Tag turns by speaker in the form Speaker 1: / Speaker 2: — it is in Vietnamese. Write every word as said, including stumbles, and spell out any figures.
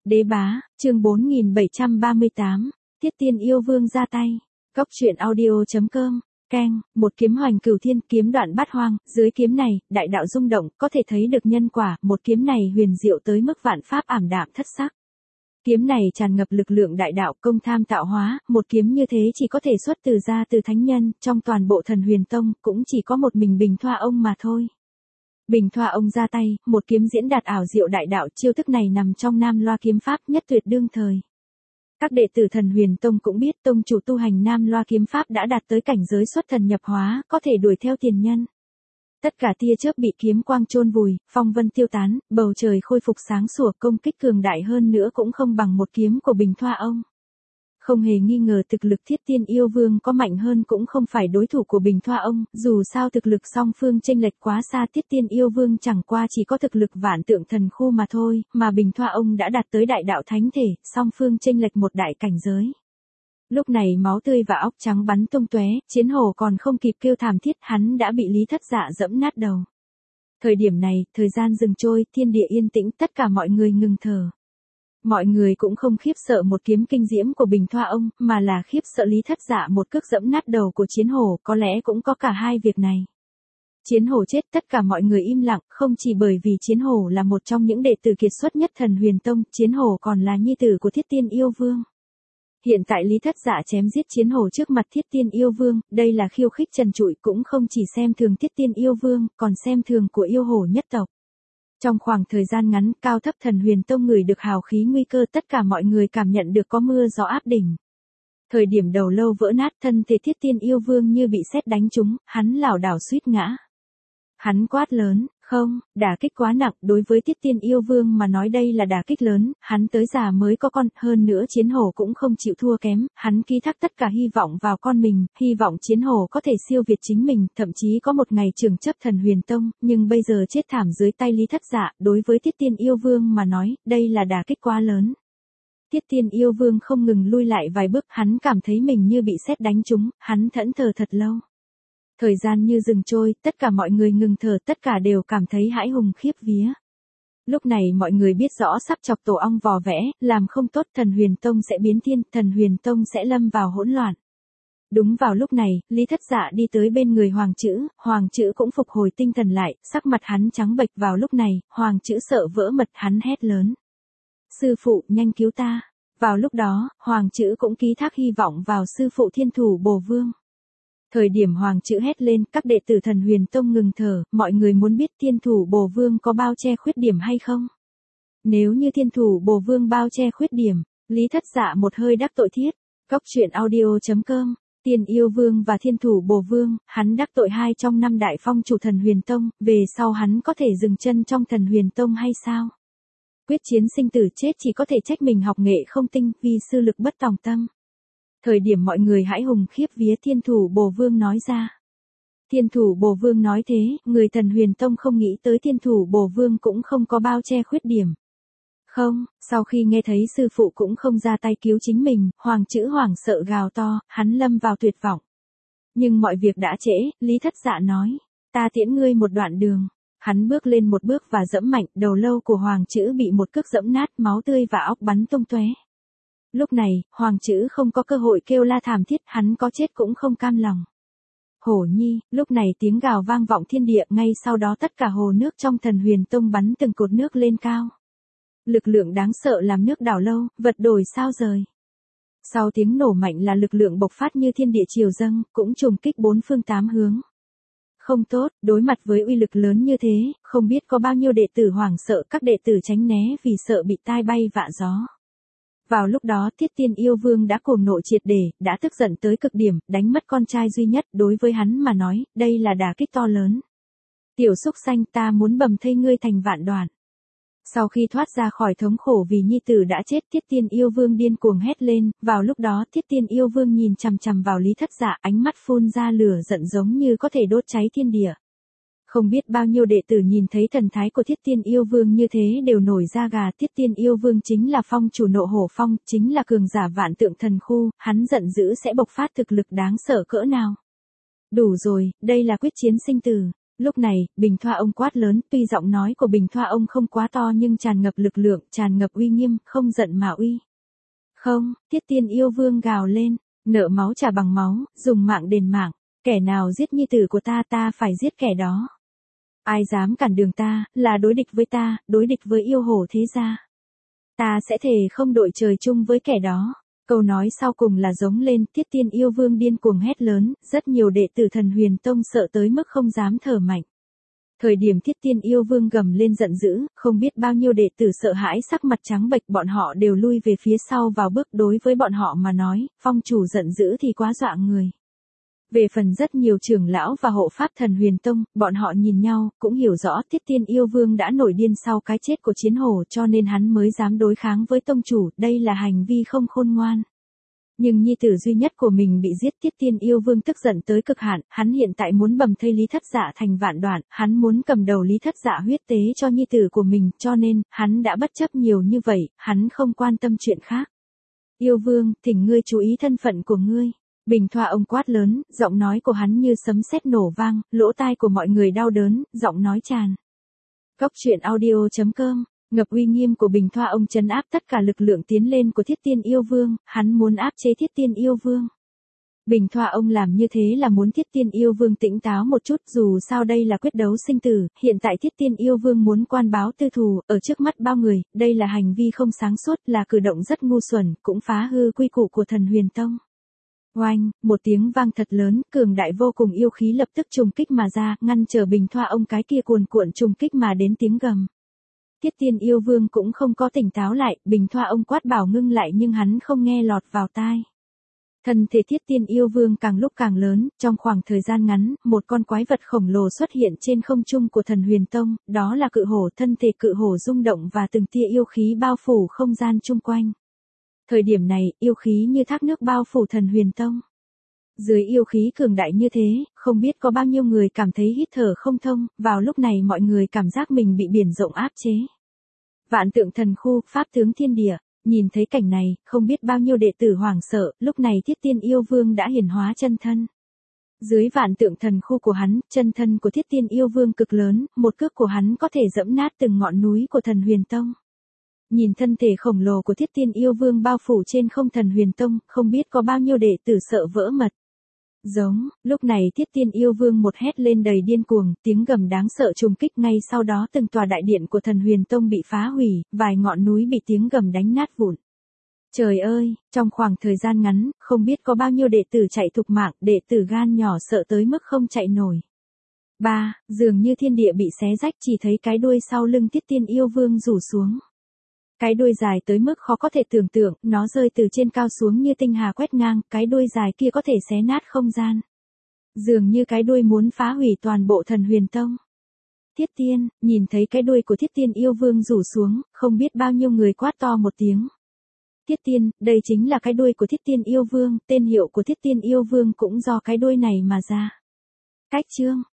Speaker 1: Đế bá, chương bốn nghìn bảy trăm ba mươi tám, Tiết Tiên Yêu Vương ra tay. Cốc truyện audio.com, Keng, một kiếm hoành cửu thiên, kiếm đoạn bát hoang, dưới kiếm này, đại đạo rung động, có thể thấy được nhân quả, một kiếm này huyền diệu tới mức vạn pháp ảm đạm thất sắc. Kiếm này tràn ngập lực lượng đại đạo, công tham tạo hóa, một kiếm như thế chỉ có thể xuất từ ra từ thánh nhân, trong toàn bộ Thần Huyền Tông, cũng chỉ có một mình Bình Thoa ông mà thôi. Bình Thoa ông ra tay, một kiếm diễn đạt ảo diệu đại đạo, chiêu thức này nằm trong Nam Loa kiếm pháp nhất tuyệt đương thời. Các đệ tử Thần Huyền Tông cũng biết tông chủ tu hành Nam Loa kiếm pháp đã đạt tới cảnh giới xuất thần nhập hóa, có thể đuổi theo tiền nhân. Tất cả tia chớp bị kiếm quang chôn vùi, phong vân tiêu tán, bầu trời khôi phục sáng sủa, công kích cường đại hơn nữa cũng không bằng một kiếm của Bình Thoa ông. Không hề nghi ngờ thực lực Thiết Tiên Yêu Vương có mạnh hơn cũng không phải đối thủ của Bình Thoa ông, dù sao thực lực song phương chênh lệch quá xa, Thiết Tiên Yêu Vương chẳng qua chỉ có thực lực vạn tượng thần khu mà thôi, mà Bình Thoa ông đã đạt tới đại đạo thánh thể, song phương chênh lệch một đại cảnh giới. Lúc này máu tươi và óc trắng bắn tung tóe, Chiến Hổ còn không kịp kêu thảm thiết, hắn đã bị Lý Thất Dạ dẫm nát đầu. Thời điểm này, thời gian dừng trôi, thiên địa yên tĩnh, tất cả mọi người ngừng thở. Mọi người cũng không khiếp sợ một kiếm kinh diễm của Bình Thoa ông, mà là khiếp sợ Lý Thất Dạ một cước dẫm nát đầu của Chiến Hổ, có lẽ cũng có cả hai việc này. Chiến Hổ chết, tất cả mọi người im lặng, không chỉ bởi vì Chiến Hổ là một trong những đệ tử kiệt xuất nhất Thần Huyền Tông, Chiến Hổ còn là nhi tử của Thiết Tiên Yêu Vương. Hiện tại Lý Thất Dạ chém giết Chiến Hổ trước mặt Thiết Tiên Yêu Vương, đây là khiêu khích trần trụi, cũng không chỉ xem thường Thiết Tiên Yêu Vương, còn xem thường của yêu hổ nhất tộc. Trong khoảng thời gian ngắn, cao thấp Thần Huyền Tông ngửi được hào khí nguy cơ, tất cả mọi người cảm nhận được có mưa gió áp đỉnh. Thời điểm đầu lâu vỡ nát, thân thể Thiết Tiên Yêu Vương như bị sét đánh trúng, hắn lảo đảo suýt ngã. Hắn quát lớn, không, đả kích quá nặng, đối với Thiết Tiên Yêu Vương mà nói đây là đả kích lớn, hắn tới già mới có con, hơn nữa Chiến Hổ cũng không chịu thua kém, hắn ký thác tất cả hy vọng vào con mình, hy vọng Chiến Hổ có thể siêu việt chính mình, thậm chí có một ngày trưởng chấp Thần Huyền Tông, nhưng bây giờ chết thảm dưới tay Lý Thất Dạ, đối với Thiết Tiên Yêu Vương mà nói, đây là đả kích quá lớn. Thiết Tiên Yêu Vương không ngừng lui lại vài bước, hắn cảm thấy mình như bị sét đánh trúng, hắn thẫn thờ thật lâu. Thời gian như dừng trôi, tất cả mọi người ngừng thở, tất cả đều cảm thấy hãi hùng khiếp vía. Lúc này mọi người biết rõ sắp chọc tổ ong vò vẽ, làm không tốt Thần Huyền Tông sẽ biến thiên, Thần Huyền Tông sẽ lâm vào hỗn loạn. Đúng vào lúc này, Lý Thất Dạ đi tới bên người Hoàng Chữ, Hoàng Chữ cũng phục hồi tinh thần lại, sắc mặt hắn trắng bệch. Vào lúc này, Hoàng Chữ sợ vỡ mật, hắn hét lớn. Sư phụ, nhanh cứu ta. Vào lúc đó, Hoàng Chữ cũng ký thác hy vọng vào sư phụ Thiên Thủ Bồ Vương. Thời điểm Hoàng Chữ hét lên, các đệ tử Thần Huyền Tông ngừng thở, mọi người muốn biết Thiên Thủ Bồ Vương có bao che khuyết điểm hay không? Nếu như Thiên Thủ Bồ Vương bao che khuyết điểm, Lý Thất Dạ một hơi đắc tội thiết. Cốc truyện audio.com, Tiên Yêu Vương và Thiên Thủ Bồ Vương, hắn đắc tội hai trong năm đại phong chủ Thần Huyền Tông, về sau hắn có thể dừng chân trong Thần Huyền Tông hay sao? Quyết chiến sinh tử chết chỉ có thể trách mình học nghệ không tinh, vì sư lực bất tòng tâm. Thời điểm mọi người hãi hùng khiếp vía, Thiên Thủ Bồ Vương nói ra. Thiên Thủ Bồ Vương nói thế, người Thần Huyền Tông không nghĩ tới Thiên Thủ Bồ Vương cũng không có bao che khuyết điểm. Không, sau khi nghe thấy sư phụ cũng không ra tay cứu chính mình, Hoàng Chữ hoảng sợ gào to, hắn lâm vào tuyệt vọng. Nhưng mọi việc đã trễ, Lý Thất Dạ nói, ta tiễn ngươi một đoạn đường. Hắn bước lên một bước và dẫm mạnh, đầu lâu của Hoàng Chữ bị một cước dẫm nát, máu tươi và óc bắn tung tóe. Lúc này, Hoàng Chữ không có cơ hội kêu la thảm thiết, hắn có chết cũng không cam lòng. Hổ Nhi, lúc này tiếng gào vang vọng thiên địa, ngay sau đó tất cả hồ nước trong Thần Huyền Tông bắn từng cột nước lên cao. Lực lượng đáng sợ làm nước đảo lâu, vật đổi sao rời. Sau tiếng nổ mạnh là lực lượng bộc phát như thiên địa triều dâng, cũng trùng kích bốn phương tám hướng. Không tốt, đối mặt với uy lực lớn như thế, không biết có bao nhiêu đệ tử hoảng sợ, các đệ tử tránh né vì sợ bị tai bay vạ gió. Vào lúc đó Thiết Tiên Yêu Vương đã cuồng nộ triệt để, đã tức giận tới cực điểm, đánh mất con trai duy nhất, đối với hắn mà nói, đây là đả kích to lớn. Tiểu súc sanh, ta muốn bầm thây ngươi thành vạn đoạn. Sau khi thoát ra khỏi thống khổ vì nhi tử đã chết, Thiết Tiên Yêu Vương điên cuồng hét lên, vào lúc đó Thiết Tiên Yêu Vương nhìn chằm chằm vào Lý Thất Dạ, ánh mắt phun ra lửa giận giống như có thể đốt cháy thiên địa. Không biết bao nhiêu đệ tử nhìn thấy thần thái của Thiết Tiên Yêu Vương như thế đều nổi da gà, Thiết Tiên Yêu Vương chính là phong chủ Nộ Hổ Phong, chính là cường giả vạn tượng thần khu, hắn giận dữ sẽ bộc phát thực lực đáng sợ cỡ nào. Đủ rồi, đây là quyết chiến sinh tử. Lúc này, Bình Thoa ông quát lớn, tuy giọng nói của Bình Thoa ông không quá to nhưng tràn ngập lực lượng, tràn ngập uy nghiêm, không giận mà uy. Không, Tiết Tiên Yêu Vương gào lên, nợ máu trả bằng máu, dùng mạng đền mạng, kẻ nào giết nhi tử của ta ta phải giết kẻ đó. Ai dám cản đường ta, là đối địch với ta, đối địch với yêu hồ thế gia. Ta sẽ thề không đội trời chung với kẻ đó. Câu nói sau cùng là giống lên, Tiết Tiên Yêu Vương điên cuồng hét lớn, rất nhiều đệ tử Thần Huyền Tông sợ tới mức không dám thở mạnh. Thời điểm Tiết Tiên Yêu Vương gầm lên giận dữ, không biết bao nhiêu đệ tử sợ hãi sắc mặt trắng bệch, bọn họ đều lui về phía sau vào bước, đối với bọn họ mà nói, phong chủ giận dữ thì quá dọa người. Về phần rất nhiều trưởng lão và hộ pháp Thần Huyền Tông, bọn họ nhìn nhau, cũng hiểu rõ Tiết Tiên Yêu Vương đã nổi điên sau cái chết của Chiến Hổ cho nên hắn mới dám đối kháng với tông chủ, đây là hành vi không khôn ngoan. Nhưng nhi tử duy nhất của mình bị giết, Tiết Tiên Yêu Vương tức giận tới cực hạn, hắn hiện tại muốn bầm thây Lý Thất Dạ thành vạn đoạn, hắn muốn cầm đầu Lý Thất Dạ huyết tế cho nhi tử của mình, cho nên, hắn đã bất chấp nhiều như vậy, hắn không quan tâm chuyện khác. Yêu Vương, thỉnh ngươi chú ý thân phận của ngươi. Bình Thoa ông quát lớn, giọng nói của hắn như sấm sét nổ vang, lỗ tai của mọi người đau đớn, giọng nói tràn. Cốc truyện audio chấm com, ngập uy nghiêm của Bình Thoa ông trấn áp tất cả lực lượng tiến lên của Thiết Tiên Yêu Vương, hắn muốn áp chế Thiết Tiên Yêu Vương. Bình Thoa ông làm như thế là muốn Thiết Tiên Yêu Vương tỉnh táo một chút, dù sao đây là quyết đấu sinh tử, hiện tại Thiết Tiên Yêu Vương muốn quan báo tư thù, ở trước mắt bao người, đây là hành vi không sáng suốt, là cử động rất ngu xuẩn, cũng phá hư quy củ của Thần Huyền Tông. Oanh, một tiếng vang thật lớn, cường đại vô cùng yêu khí lập tức trùng kích mà ra, ngăn trở Bình Thoa ông cái kia cuồn cuộn trùng kích mà đến tiếng gầm. Tiết Tiên Yêu Vương cũng không có tỉnh táo lại, Bình Thoa ông quát bảo ngưng lại nhưng hắn không nghe lọt vào tai. Thân thể Thiết Tiên Yêu Vương càng lúc càng lớn, trong khoảng thời gian ngắn, một con quái vật khổng lồ xuất hiện trên không trung của Thần Huyền Tông, đó là cự hổ, thân thể cự hổ rung động và từng tia yêu khí bao phủ không gian chung quanh. Thời điểm này, yêu khí như thác nước bao phủ Thần Huyền Tông. Dưới yêu khí cường đại như thế, không biết có bao nhiêu người cảm thấy hít thở không thông, vào lúc này mọi người cảm giác mình bị biển rộng áp chế. Vạn Tượng Thần Khu, pháp tướng thiên địa, nhìn thấy cảnh này, không biết bao nhiêu đệ tử hoảng sợ, lúc này Thiết Tiên Yêu Vương đã hiển hóa chân thân. Dưới Vạn Tượng Thần Khu của hắn, chân thân của Thiết Tiên Yêu Vương cực lớn, một cước của hắn có thể dẫm nát từng ngọn núi của Thần Huyền Tông. Nhìn thân thể khổng lồ của Thiết Tiên Yêu Vương bao phủ trên không Thần Huyền Tông, không biết có bao nhiêu đệ tử sợ vỡ mật. Giống, lúc này Thiết Tiên Yêu Vương một hét lên đầy điên cuồng, tiếng gầm đáng sợ trùng kích, ngay sau đó từng tòa đại điện của Thần Huyền Tông bị phá hủy, vài ngọn núi bị tiếng gầm đánh nát vụn. Trời ơi, trong khoảng thời gian ngắn, không biết có bao nhiêu đệ tử chạy thục mạng, đệ tử gan nhỏ sợ tới mức không chạy nổi. Ba, dường như thiên địa bị xé rách, chỉ thấy cái đuôi sau lưng Thiết Tiên Yêu Vương rủ xuống. Cái đuôi dài tới mức khó có thể tưởng tượng, nó rơi từ trên cao xuống như tinh hà quét ngang, cái đuôi dài kia có thể xé nát không gian. Dường như cái đuôi muốn phá hủy toàn bộ Thần Huyền Tông. Thiết Tiên, nhìn thấy cái đuôi của Thiết Tiên Yêu Vương rủ xuống, không biết bao nhiêu người quát to một tiếng. Thiết Tiên, đây chính là cái đuôi của Thiết Tiên Yêu Vương, tên hiệu của Thiết Tiên Yêu Vương cũng do cái đuôi này mà ra. Cách chương.